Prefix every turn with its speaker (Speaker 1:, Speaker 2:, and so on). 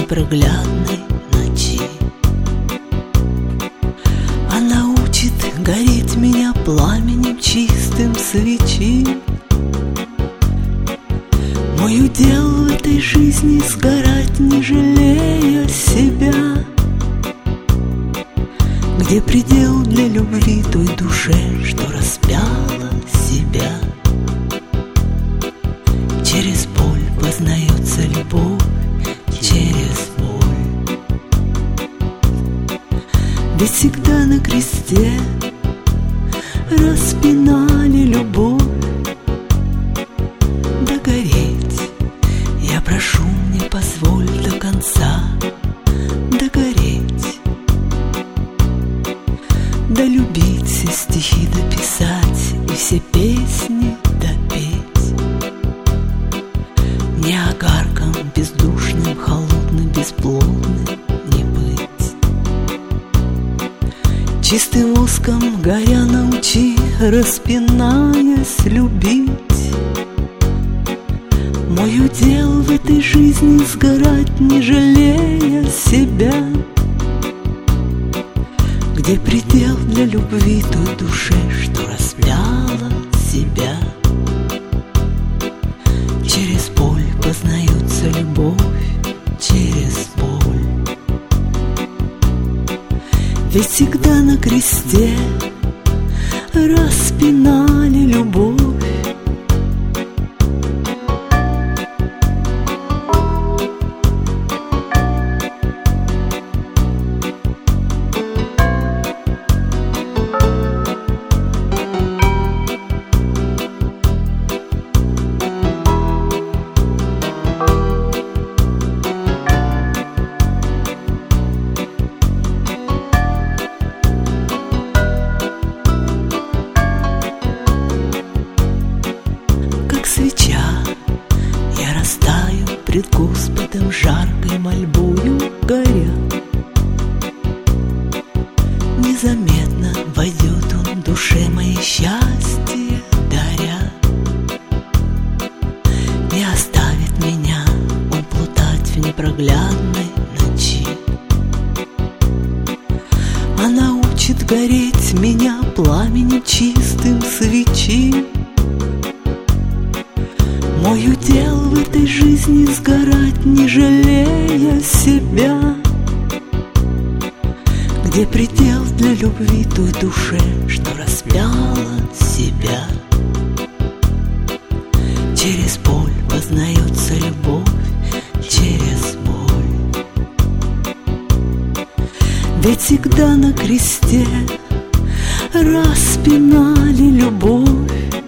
Speaker 1: непроглядной ночи. Она учит гореть меня пламенем чистым свечи. Мой удел в этой жизни сгорать, не жалея себя. Где предел для любви той душе, что распяла себя? Через боль познается любовь, через боль. Ведь всегда на кресте распинали любовь. Догореть, я прошу, мне позволь до конца догореть. Долюбить, все стихи дописать и все песни допеть. Не огарком бездушным, холодным, бесплодным не быть. Чистым воском горя научи, распинаясь, любить. Мой удел в этой жизни сгорать, не жалея себя. Где предел для любви той душе, что распяла себя? Через боль познается любовь, через боль. Ведь всегда на кресте распинали любовь. Свеча, я растаю пред Господом жаркой мольбою горя. Незаметно войдет Он душе моей счастье даря. Не оставит меня Он плутать в непроглядной ночи. Она учит гореть меня пламенем чистым свечи. Мой удел в этой жизни сгорать, не жалея себя. Где предел для любви той душе, что распяла себя? Через боль познается любовь, через боль. Ведь всегда на кресте распинали любовь.